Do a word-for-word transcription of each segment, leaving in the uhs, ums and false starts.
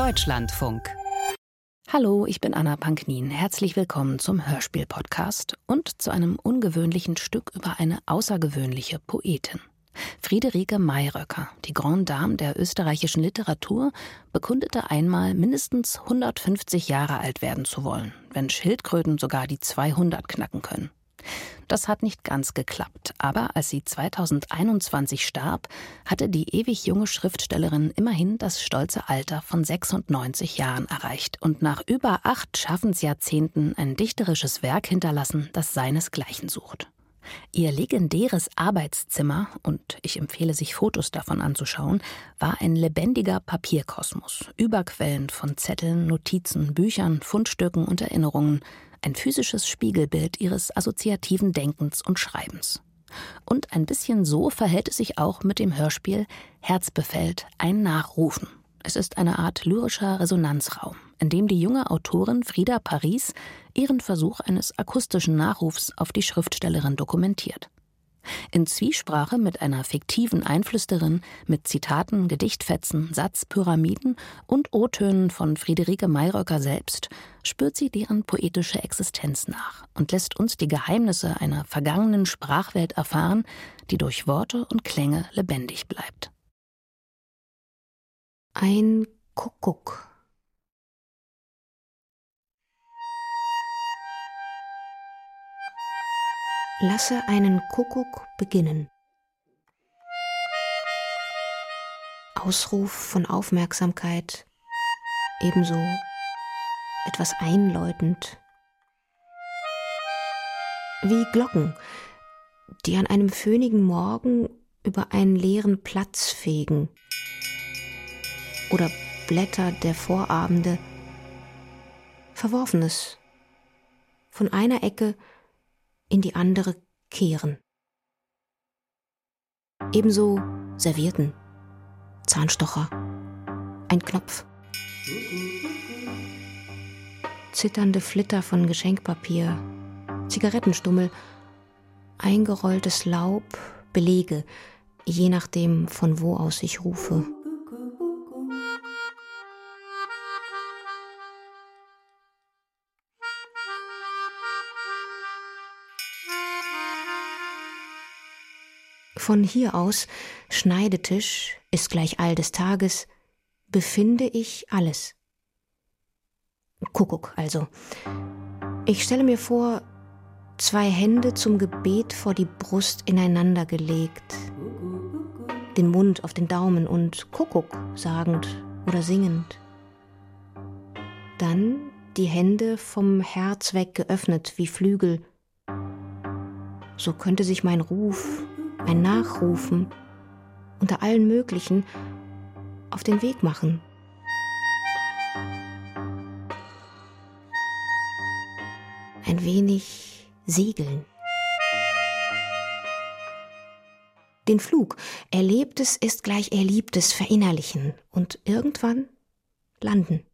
Deutschlandfunk. Hallo, ich bin Anna Panknin. Herzlich willkommen zum Hörspiel-Podcast und zu einem ungewöhnlichen Stück über eine außergewöhnliche Poetin. Friederike Mayröcker, die Grande Dame der österreichischen Literatur, bekundete einmal, mindestens hundertfünfzig Jahre alt werden zu wollen, wenn Schildkröten sogar die zweihundert knacken können. Das hat nicht ganz geklappt, aber als sie zweitausendeinundzwanzig starb, hatte die ewig junge Schriftstellerin immerhin das stolze Alter von sechsundneunzig Jahren erreicht und nach über acht Schaffensjahrzehnten ein dichterisches Werk hinterlassen, das seinesgleichen sucht. Ihr legendäres Arbeitszimmer, und ich empfehle, sich Fotos davon anzuschauen, war ein lebendiger Papierkosmos, überquellend von Zetteln, Notizen, Büchern, Fundstücken und Erinnerungen, ein physisches Spiegelbild ihres assoziativen Denkens und Schreibens. Und ein bisschen so verhält es sich auch mit dem Hörspiel Herzbefällt, ein Nachrufen. Es ist eine Art lyrischer Resonanzraum, in dem die junge Autorin Frieda Paris ihren Versuch eines akustischen Nachrufs auf die Schriftstellerin dokumentiert. In Zwiesprache mit einer fiktiven Einflüsterin, mit Zitaten, Gedichtfetzen, Satzpyramiden und O-Tönen von Friederike Mayröcker selbst, spürt sie deren poetische Existenz nach und lässt uns die Geheimnisse einer vergangenen Sprachwelt erfahren, die durch Worte und Klänge lebendig bleibt. Ein Kuckuck. Lasse einen Kuckuck beginnen. Ausruf von Aufmerksamkeit, ebenso etwas einläutend. Wie Glocken, die an einem föhnigen Morgen über einen leeren Platz fegen. Oder Blätter der Vorabende. Verworfenes. Von einer Ecke in die andere kehren. Ebenso Servietten, Zahnstocher, ein Knopf. Zitternde Flitter von Geschenkpapier, Zigarettenstummel, eingerolltes Laub, Belege, je nachdem, von wo aus ich rufe. Von hier aus, Schneidetisch ist gleich all des Tages, befinde ich alles. Kuckuck also. Ich stelle mir vor, zwei Hände zum Gebet vor die Brust ineinander gelegt, den Mund auf den Daumen und Kuckuck sagend oder singend. Dann die Hände vom Herz weg geöffnet wie Flügel. So könnte sich mein Ruf, ein Nachrufen, unter allen möglichen, auf den Weg machen. Ein wenig segeln. Den Flug, Erlebtes ist gleich Erliebtes verinnerlichen und irgendwann landen.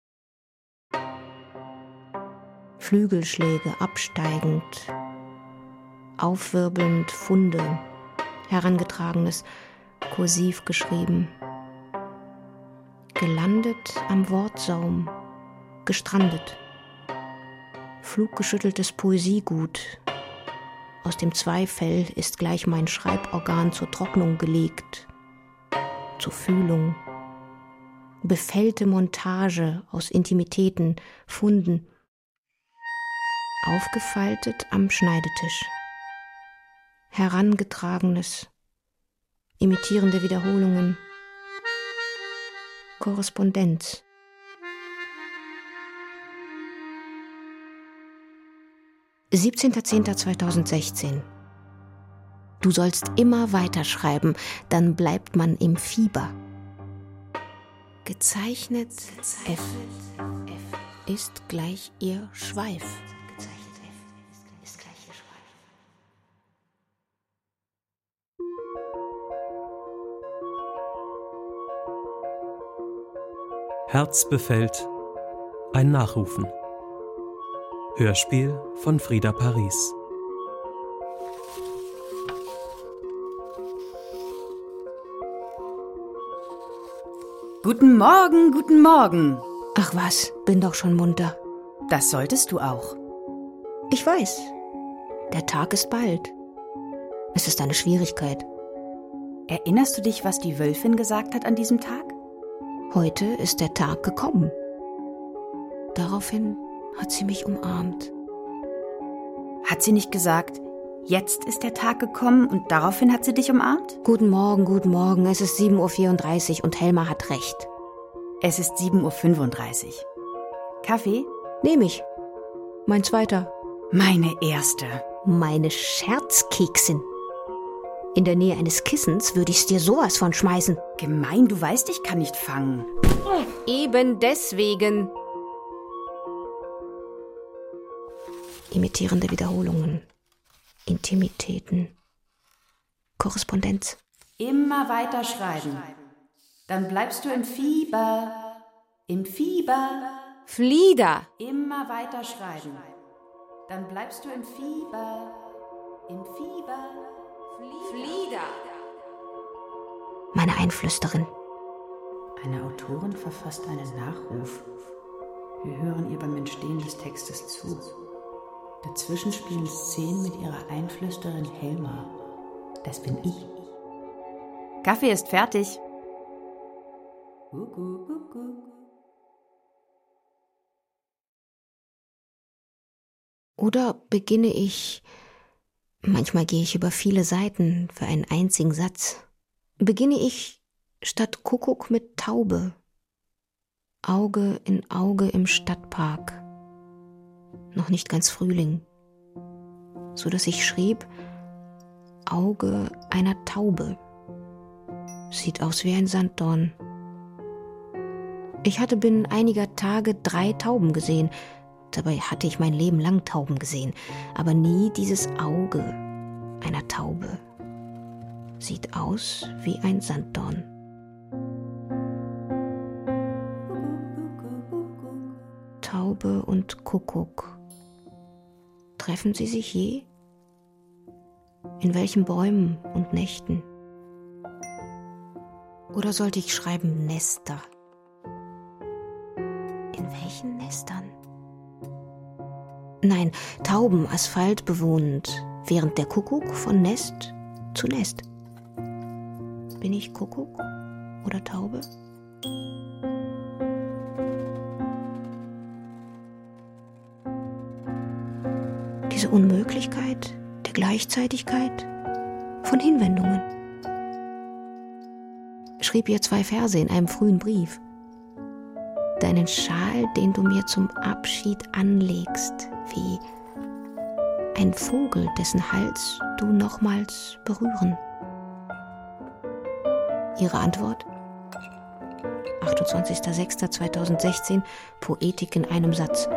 Flügelschläge absteigend, aufwirbelnd Funde, herangetragenes, kursiv geschrieben. Gelandet am Wortsaum, gestrandet. Fluggeschütteltes Poesiegut. Aus dem Zweifel ist gleich mein Schreiborgan zur Trocknung gelegt, zur Fühlung. Befällte Montage aus Intimitäten, Funden. Aufgefaltet am Schneidetisch. Herangetragenes, imitierende Wiederholungen, Korrespondenz. siebzehnter zehnter zweitausendsechzehn. Du sollst immer weiterschreiben, dann bleibt man im Fieber. Gezeichnet F. F ist gleich ihr Schweif. Herzbefällt, ein Nachrufen. Hörspiel von Frieda Paris. Guten Morgen, guten Morgen. Ach was, bin doch schon munter. Das solltest du auch. Ich weiß, der Tag ist bald. Es ist eine Schwierigkeit. Erinnerst du dich, was die Wölfin gesagt hat an diesem Tag? Heute ist der Tag gekommen. Daraufhin hat sie mich umarmt. Hat sie nicht gesagt, jetzt ist der Tag gekommen und daraufhin hat sie dich umarmt? Guten Morgen, guten Morgen, es ist sieben Uhr vierunddreißig und Helma hat recht. Es ist sieben Uhr fünfunddreißig. Kaffee? Nehm ich. Mein zweiter. Meine erste. Meine Scherzkeksin. In der Nähe eines Kissens würde ich's dir sowas von schmeißen. Gemein, du weißt, ich kann nicht fangen. Eben deswegen. Imitierende Wiederholungen. Intimitäten. Korrespondenz. Immer weiter schreiben. Dann bleibst du im Fieber. Im Fieber. Flieder. Immer weiter schreiben. Dann bleibst du im Fieber. Im Fieber. Flieder. Meine Einflüsterin. Eine Autorin verfasst einen Nachruf. Wir hören ihr beim Entstehen des Textes zu. Dazwischen spielen Szenen mit ihrer Einflüsterin Helma. Das bin ich. Kaffee ist fertig. Oder beginne ich, manchmal gehe ich über viele Seiten für einen einzigen Satz, beginne ich statt Kuckuck mit Taube, Auge in Auge im Stadtpark, noch nicht ganz Frühling, so dass ich schrieb, Auge einer Taube, sieht aus wie ein Sanddorn. Ich hatte binnen einiger Tage drei Tauben gesehen. Dabei hatte ich mein Leben lang Tauben gesehen, aber nie dieses Auge einer Taube. Sieht aus wie ein Sanddorn. Taube und Kuckuck. Treffen sie sich je? In welchen Bäumen und Nächten? Oder sollte ich schreiben Nester? In welchen Nestern? Nein, Tauben Asphalt bewohnend, während der Kuckuck von Nest zu Nest. Bin ich Kuckuck oder Taube? Diese Unmöglichkeit der Gleichzeitigkeit von Hinwendungen. Schrieb ihr zwei Verse in einem frühen Brief. Deinen Schal, den du mir zum Abschied anlegst, wie ein Vogel, dessen Hals du nochmals berühren. Ihre Antwort? achtundzwanzigster sechster zweitausendsechzehn, Poetik in einem Satz.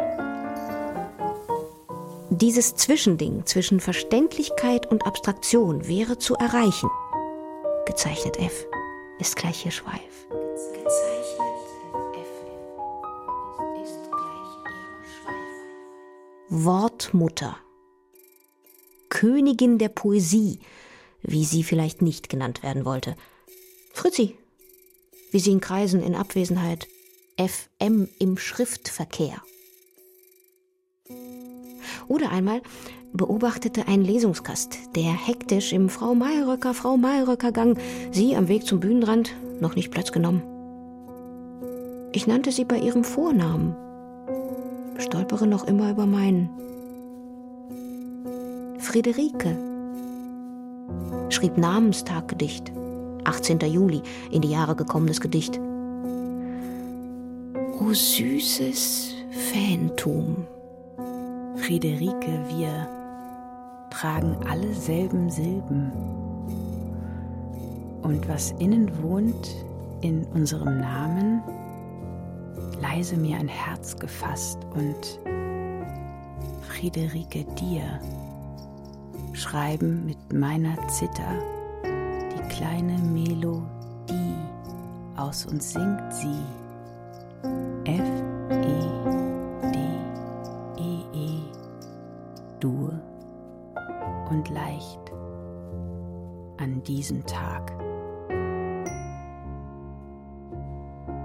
Dieses Zwischending zwischen Verständlichkeit und Abstraktion wäre zu erreichen. Gezeichnet F ist gleich hier Schweif. Gezeichnet F ist gleich ihr Schweif. Wortmutter. Königin der Poesie, wie sie vielleicht nicht genannt werden wollte. Fritzi, wie sie in Kreisen in Abwesenheit. F M im Schriftverkehr. Oder einmal beobachtete ein Lesungsgast, der hektisch im Frau Mayröcker, Frau Mayröcker Gang, sie am Weg zum Bühnenrand, noch nicht Platz genommen. Ich nannte sie bei ihrem Vornamen, stolpere noch immer über meinen. Friederike schrieb Namenstaggedicht, achtzehnter Juli, in die Jahre gekommenes Gedicht. O süßes Fähntum. Friederike, wir tragen alle selben Silben. Und was innen wohnt in unserem Namen, leise mir ein Herz gefasst und Friederike dir, schreiben mit meiner Zither die kleine Melodie, aus uns singt sie F, E, Dur und leicht an diesem Tag.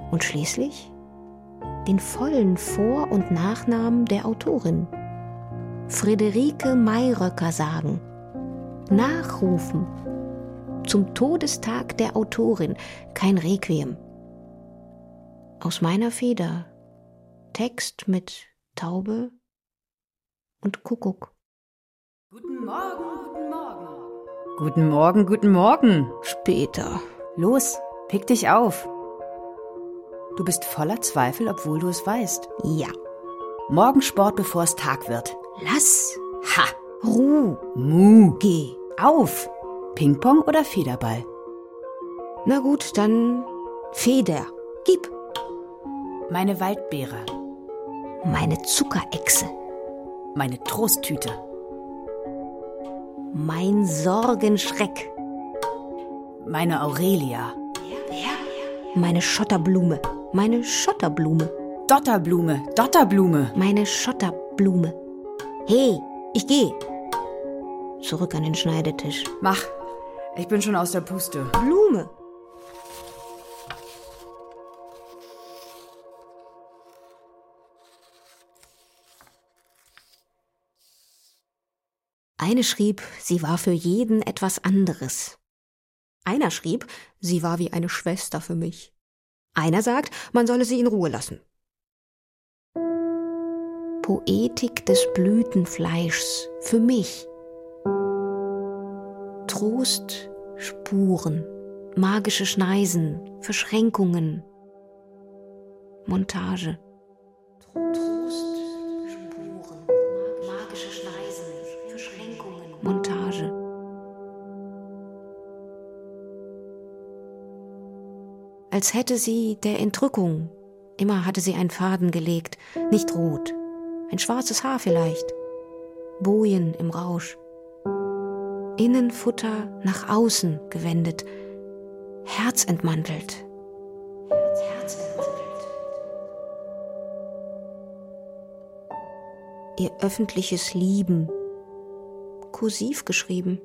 Und schließlich den vollen Vor- und Nachnamen der Autorin. Friederike Mayröcker sagen. Nachrufen. Zum Todestag der Autorin. Kein Requiem. Aus meiner Feder. Text mit Taube und Kuckuck. Guten Morgen, guten Morgen. Guten Morgen, guten Morgen. Später. Los, pick dich auf. Du bist voller Zweifel, obwohl du es weißt. Ja. Morgensport, bevor es Tag wird. Lass. Ha. Ruh. Mu. Geh. Auf. Pingpong oder Federball? Na gut, dann Feder. Gib. Meine Waldbeere. Meine Zuckerechse. Meine Trosttüte. Mein Sorgenschreck. Meine Aurelia. Meine Schotterblume. Meine Schotterblume. Dotterblume, Dotterblume. Meine Schotterblume. Hey, ich geh. Zurück an den Schneidetisch. Mach. Ich bin schon aus der Puste. Blume. Eine schrieb, sie war für jeden etwas anderes. Einer schrieb, sie war wie eine Schwester für mich. Einer sagt, man solle sie in Ruhe lassen. Poetik des Blütenfleischs für mich. Trost, Spuren, magische Schneisen, Verschränkungen. Montage. Trost, Spuren, magische Schneisen, Verschränkungen. Montage. Als hätte sie der Entrückung, immer hatte sie einen Faden gelegt, nicht rot, ein schwarzes Haar vielleicht, Bojen im Rausch. Innenfutter nach außen gewendet, Herz entmantelt. Herz entmantelt. Ihr öffentliches Lieben, kursiv geschrieben.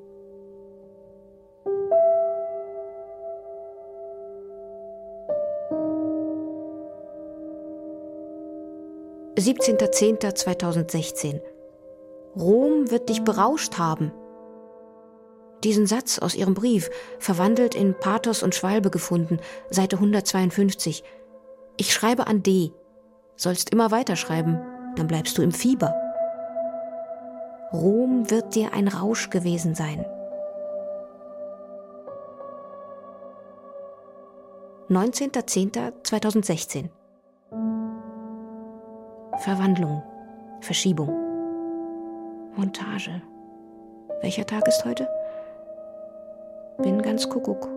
siebzehnter zehnter zweitausendsechzehn. Rom wird dich berauscht haben. Diesen Satz aus ihrem Brief, verwandelt in Pathos und Schwalbe gefunden, Seite hundertzweiundfünfzig. Ich schreibe an D. Sollst immer weiterschreiben, dann bleibst du im Fieber. Rom wird dir ein Rausch gewesen sein. neunzehnter zehnter zweitausendsechzehn. Verwandlung, Verschiebung, Montage. Welcher Tag ist heute? Bin ganz Kuckuck.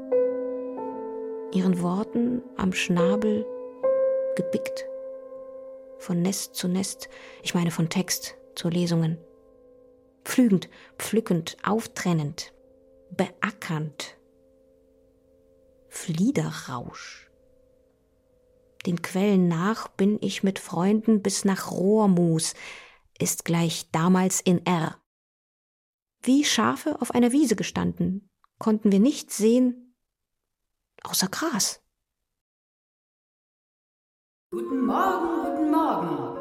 Ihren Worten am Schnabel gebickt. Von Nest zu Nest, ich meine von Text zu Lesungen. Pflügend, pflückend, auftrennend, beackernd. Fliederrausch. Den Quellen nach bin ich mit Freunden bis nach Rohrmoos, ist gleich damals in R. Wie Schafe auf einer Wiese gestanden, konnten wir nichts sehen, außer Gras. Guten Morgen, guten Morgen.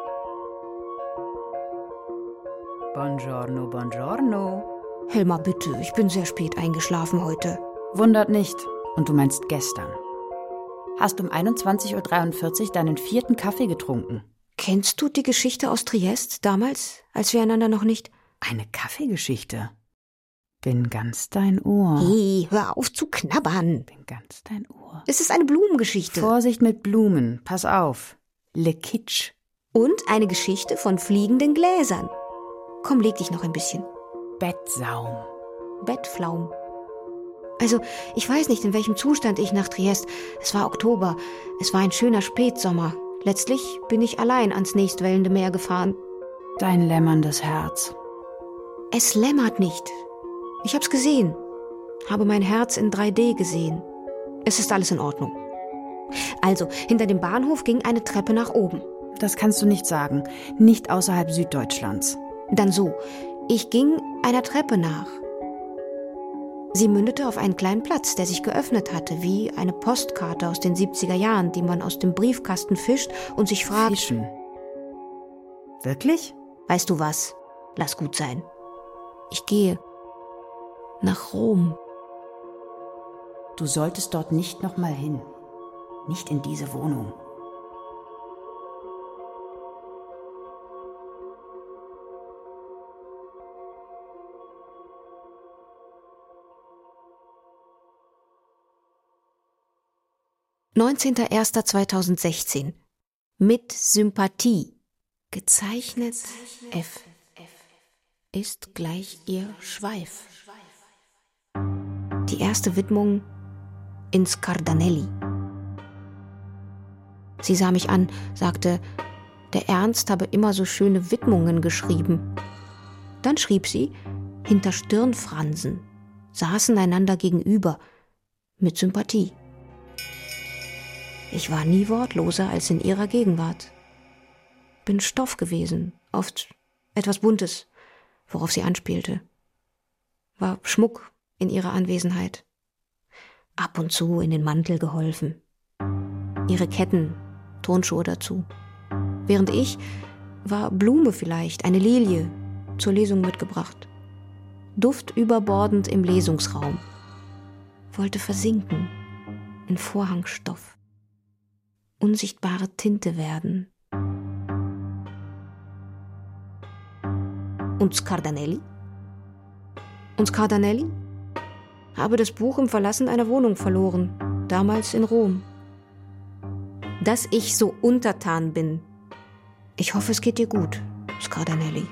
Buongiorno, buongiorno. Helma, bitte, ich bin sehr spät eingeschlafen heute. Wundert nicht. Und du meinst gestern. Hast um einundzwanzig Uhr dreiundvierzig deinen vierten Kaffee getrunken. Kennst du die Geschichte aus Triest damals, als wir einander noch nicht... Eine Kaffeegeschichte? Bin ganz dein Ohr. Hey, hör auf zu knabbern. Bin ganz dein Ohr. Es ist eine Blumengeschichte. Vorsicht mit Blumen, pass auf. Le Kitsch. Und eine Geschichte von fliegenden Gläsern. Komm, leg dich noch ein bisschen. Bettsaum. Bettflaum. Also, ich weiß nicht, in welchem Zustand ich nach Triest. Es war Oktober. Es war ein schöner Spätsommer. Letztlich bin ich allein ans nächstwellende Meer gefahren. Dein lämmerndes Herz. Es lämmert nicht. Ich hab's gesehen. Habe mein Herz in drei D gesehen. Es ist alles in Ordnung. Also, hinter dem Bahnhof ging eine Treppe nach oben. Das kannst du nicht sagen. Nicht außerhalb Süddeutschlands. Dann so. Ich ging einer Treppe nach. Sie mündete auf einen kleinen Platz, der sich geöffnet hatte, wie eine Postkarte aus den siebziger Jahren, die man aus dem Briefkasten fischt und sich fragt... Fischen? Wirklich? Weißt du was? Lass gut sein. Ich gehe nach Rom. Du solltest dort nicht noch mal hin. Nicht in diese Wohnung. neunzehnter erster zweitausendsechzehn. Mit Sympathie. Gezeichnet F. Ist gleich ihr Schweif. Die erste Widmung in Scardanelli. Sie sah mich an, sagte, der Ernst habe immer so schöne Widmungen geschrieben. Dann schrieb sie, hinter Stirnfransen, saßen einander gegenüber, mit Sympathie. Ich war nie wortloser als in ihrer Gegenwart. Bin Stoff gewesen, oft etwas Buntes, worauf sie anspielte. War Schmuck in ihrer Anwesenheit. Ab und zu in den Mantel geholfen. Ihre Ketten, Turnschuhe dazu. Während ich war Blume vielleicht, eine Lilie, zur Lesung mitgebracht. Duft überbordend im Lesungsraum. Wollte versinken in Vorhangstoff. Unsichtbare Tinte werden. Und Scardanelli? Und Scardanelli? Habe das Buch im Verlassen einer Wohnung verloren, damals in Rom. Dass ich so untertan bin. Ich hoffe, es geht dir gut, Scardanelli.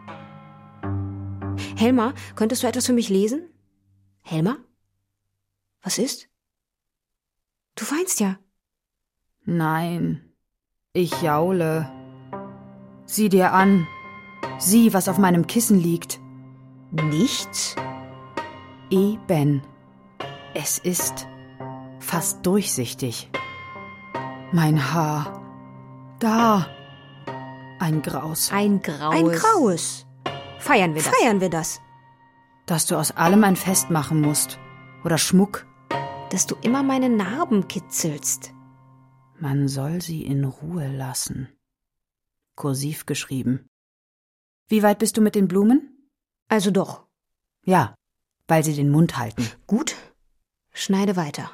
Helma, könntest du etwas für mich lesen? Helma? Was ist? Du weinst ja. Nein, ich jaule. Sieh dir an. Sieh, was auf meinem Kissen liegt. Nichts? Eben. Es ist fast durchsichtig. Mein Haar. Da. Ein Graus. Ein Graues. Ein Graues. Feiern wir das? Feiern wir das. Dass du aus allem ein Fest machen musst. Oder Schmuck. Dass du immer meine Narben kitzelst. Man soll sie in Ruhe lassen. Kursiv geschrieben. Wie weit bist du mit den Blumen? Also doch. Ja, weil sie den Mund halten. Gut, schneide weiter.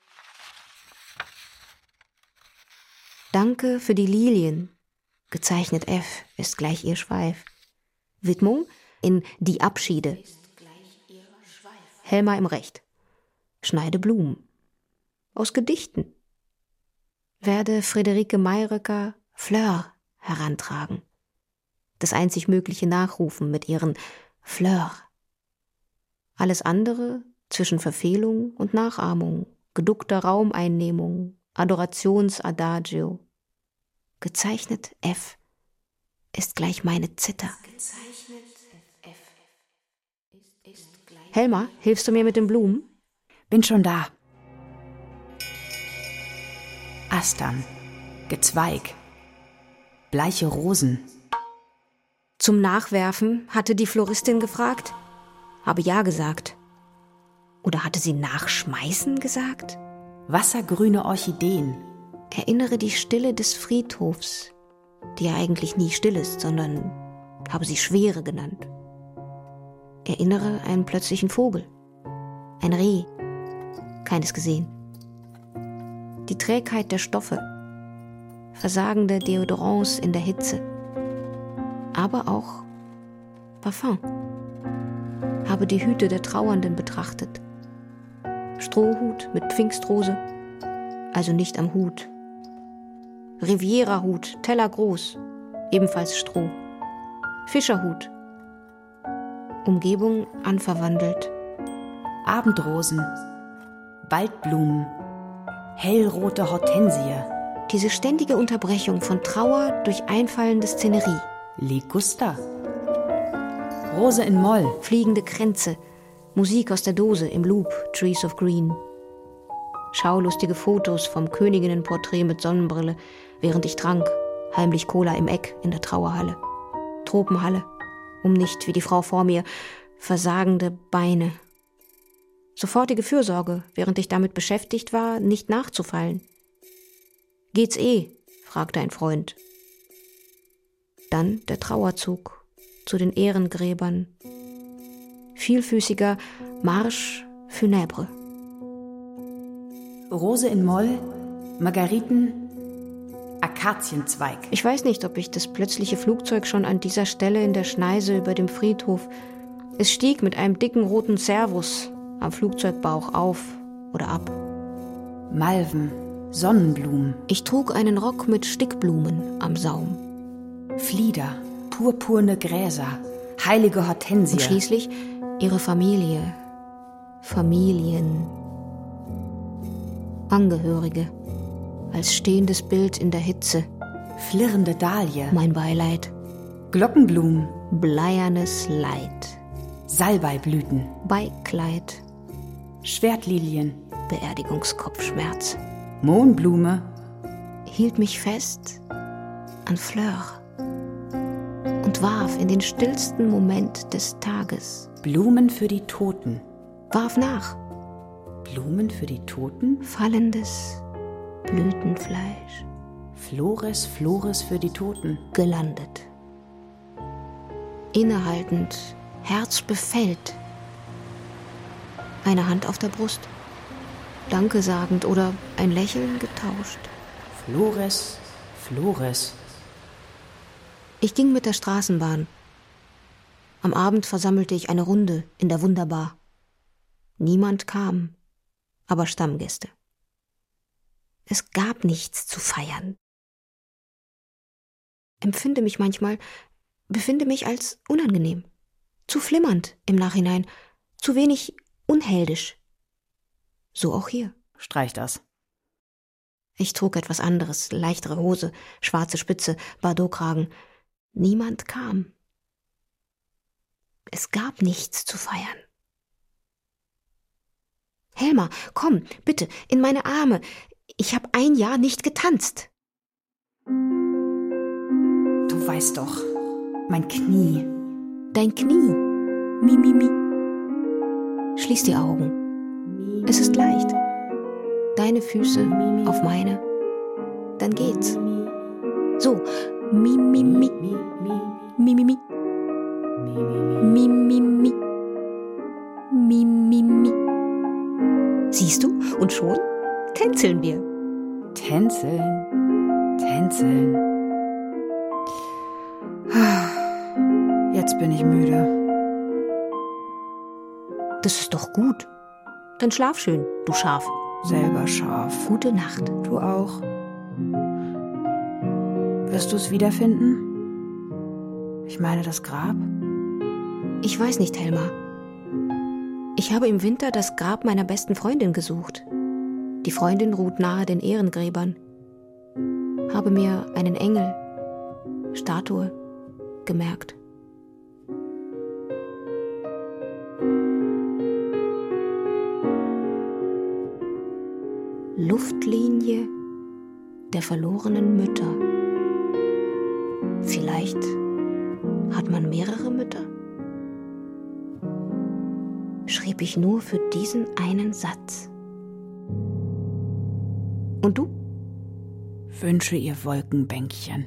Danke für die Lilien. Gezeichnet F ist gleich ihr Schweif. Widmung in Die Abschiede. Helma im Recht. Schneide Blumen. Aus Gedichten. Werde Friederike Mayröcker Fleur herantragen. Das einzig Mögliche nachrufen mit ihren Fleur. Alles andere zwischen Verfehlung und Nachahmung, geduckter Raumeinnehmung, Adorationsadagio. Gezeichnet F ist gleich meine Zither. Helma, hilfst du mir mit den Blumen? Bin schon da. Astern, Gezweig, bleiche Rosen. Zum Nachwerfen hatte die Floristin gefragt, habe ja gesagt. Oder hatte sie Nachschmeißen gesagt? Wassergrüne Orchideen. Erinnere die Stille des Friedhofs, die ja eigentlich nie still ist, sondern habe sie Schwere genannt. Erinnere einen plötzlichen Vogel, ein Reh, keines gesehen. Die Trägheit der Stoffe, versagende Deodorants in der Hitze, aber auch Parfum. Habe die Hüte der Trauernden betrachtet. Strohhut mit Pfingstrose, also nicht am Hut. Riviera-Hut, tellergroß, ebenfalls Stroh. Fischerhut. Umgebung anverwandelt. Abendrosen, Waldblumen, hellrote Hortensie. Diese ständige Unterbrechung von Trauer durch einfallende Szenerie. Liguster. Rose in Moll. Fliegende Kränze. Musik aus der Dose im Loop, Trees of Green. Schaulustige Fotos vom Königinnenporträt mit Sonnenbrille, während ich trank, heimlich Cola im Eck in der Trauerhalle. Tropenhalle, um nicht, wie die Frau vor mir, versagende Beine. Sofortige Fürsorge, während ich damit beschäftigt war, nicht nachzufallen. »Geht's eh?« fragte ein Freund. Dann der Trauerzug zu den Ehrengräbern. Vielfüßiger Marche funèbre. Rose in Moll, Margariten, Akazienzweig. Ich weiß nicht, ob ich das plötzliche Flugzeug schon an dieser Stelle in der Schneise über dem Friedhof. Es stieg mit einem dicken roten Servus am Flugzeugbauch auf oder ab. Malven, Sonnenblumen. Ich trug einen Rock mit Stickblumen am Saum. Flieder, purpurne Gräser, heilige Hortensie. Und schließlich ihre Familie, Familien, Angehörige, als stehendes Bild in der Hitze. Flirrende Dahlie. Mein Beileid. Glockenblumen. Bleiernes Leid. Salbeiblüten. Beikleid. Schwertlilien. Beerdigungskopfschmerz. Mohnblume. Hielt mich fest an Fleur und warf in den stillsten Moment des Tages. Blumen für die Toten. Warf nach. Blumen für die Toten? Fallendes Blütenfleisch. Flores, Flores für die Toten. Gelandet. Innehaltend, Herz befällt. Eine Hand auf der Brust. Danke sagend oder ein Lächeln getauscht. Flores, Flores. Ich ging mit der Straßenbahn. Am Abend versammelte ich eine Runde in der Wunderbar. Niemand kam, aber Stammgäste. Es gab nichts zu feiern. Empfinde mich manchmal, befinde mich als unangenehm, zu flimmernd im Nachhinein, zu wenig unheldisch. So auch hier. Streich das. Ich trug etwas anderes, leichtere Hose, schwarze Spitze, Bordeauxkragen. Niemand kam. Es gab nichts zu feiern. Helma, komm, bitte, in meine Arme. Ich habe ein Jahr nicht getanzt. Du weißt doch, mein Knie. Dein Knie. Mi, mi, mi. Schließ die Augen. Es ist leicht. Deine Füße auf meine. Dann geht's. So. Mi, mi, mi. Mi, mi, mi. Mi, mi, mi. Mi, mi, mi. Siehst du? Und schon tänzeln wir. Tänzeln. Tänzeln. Jetzt bin ich müde. Das ist doch gut. Dann schlaf schön, du Schaf. Selber scharf. Gute Nacht. Du auch. Wirst du es wiederfinden? Ich meine das Grab? Ich weiß nicht, Helma. Ich habe im Winter das Grab meiner besten Freundin gesucht. Die Freundin ruht nahe den Ehrengräbern. Habe mir einen Engel, Statue, gemerkt. Luftlinie der verlorenen Mütter. Vielleicht hat man mehrere Mütter? Schrieb ich nur für diesen einen Satz. Und du? Wünsche ihr Wolkenbänkchen.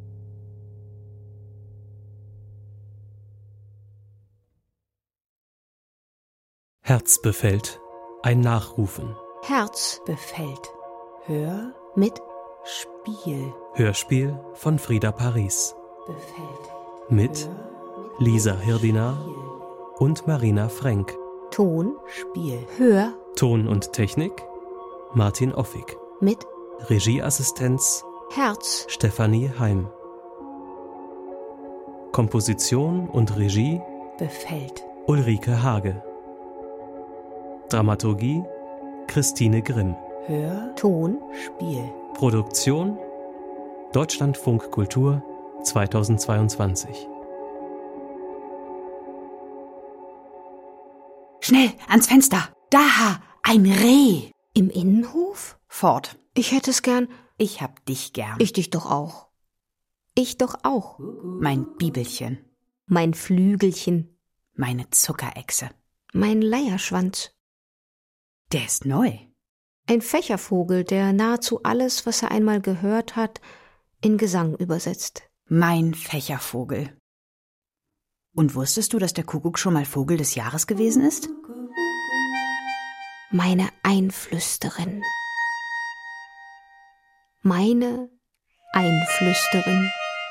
Herz befällt. Ein Nachrufen. Herz Befällt. Hör. mit Spiel. Hörspiel von Frida Paris. Befällt. Mit Lisa Hirdina und Marina Frenk. Ton, Spiel. Hör Ton und Technik Martin Offig. mit Regieassistenz Herz. Stefanie Heim. Komposition und Regie Befällt. Ulrike Hage. Dramaturgie Christine Grimm. Hör. Ton, Spiel. Produktion Deutschlandfunk Kultur zweitausendzweiundzwanzig. Schnell, ans Fenster. Da, ein Reh. im Innenhof? Fort. Ich hätte es gern. Ich hab dich gern. Ich dich doch auch. Ich doch auch. Mein Bibelchen. Mein Flügelchen, Meine Zuckerechse. mein Leierschwanz. Der ist neu. Ein Fächervogel, der nahezu alles, was er einmal gehört hat, in Gesang übersetzt. Mein Fächervogel. Und wusstest du, dass der Kuckuck schon mal Vogel des Jahres gewesen ist? Meine Einflüsterin. Meine Einflüsterin.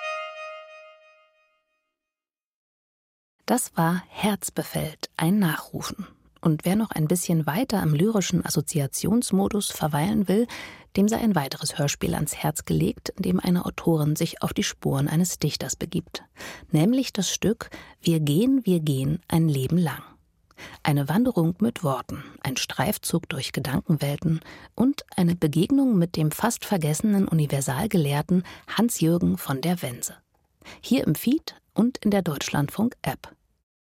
Das war Herzbefällt, ein Nachrufen. Und wer noch ein bisschen weiter im lyrischen Assoziationsmodus verweilen will, dem sei ein weiteres Hörspiel ans Herz gelegt, in dem eine Autorin sich auf die Spuren eines Dichters begibt. Nämlich das Stück Wir gehen, wir gehen ein Leben lang. Eine Wanderung mit Worten, ein Streifzug durch Gedankenwelten und eine Begegnung mit dem fast vergessenen Universalgelehrten Hans-Jürgen von der Wense. Hier im Feed und in der Deutschlandfunk-App.